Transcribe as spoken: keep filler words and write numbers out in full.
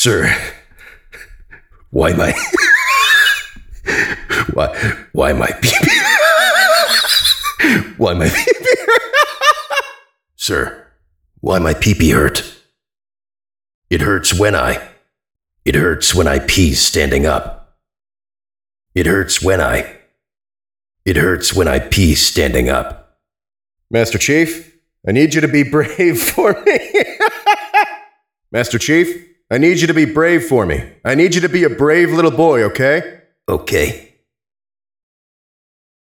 Sir, why my... why, why my pee-pee... why my pee-pee... Sir, why my pee-pee hurt? It hurts when I... It hurts when I pee standing up. It hurts when I... It hurts when I pee standing up. Master Chief, I need you to be brave for me. Master Chief, I need you to be brave for me. I need you to be a brave little boy, okay? Okay.